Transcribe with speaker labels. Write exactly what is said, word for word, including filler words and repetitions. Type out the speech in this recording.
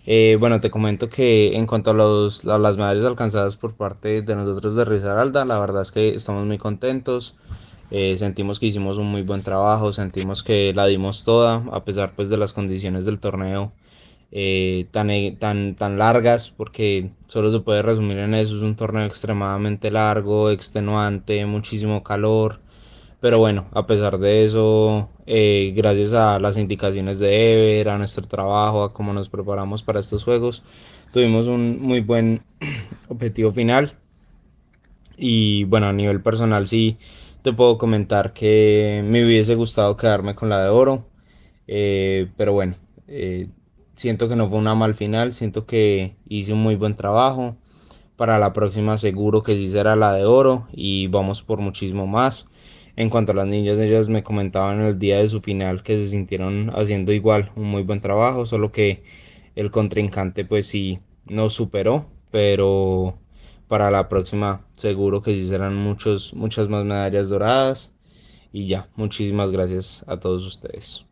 Speaker 1: Eh, bueno, te comento que en cuanto a, los, a las medallas alcanzadas por parte de nosotros de Risaralda, la verdad es que estamos muy contentos. Eh, sentimos que hicimos un muy buen trabajo, sentimos que la dimos toda, a pesar pues de las condiciones del torneo eh, tan, e- tan, tan largas, porque solo se puede resumir en eso. Es un torneo extremadamente largo, extenuante, muchísimo calor. Pero bueno, a pesar de eso, eh, gracias a las indicaciones de Ever, a nuestro trabajo, a cómo nos preparamos para estos juegos, tuvimos un muy buen objetivo final. Y bueno, a nivel personal sí te puedo comentar que me hubiese gustado quedarme con la de oro. Eh, pero bueno, eh, siento que no fue una mal final, siento que hice un muy buen trabajo. Para la próxima seguro que sí será la de oro y vamos por muchísimo más. En cuanto a las niñas, ellas me comentaban en el día de su final que se sintieron haciendo igual un muy buen trabajo, solo que el contrincante pues sí nos superó, pero para la próxima seguro que sí serán muchos, muchas más medallas doradas y ya, muchísimas gracias a todos ustedes.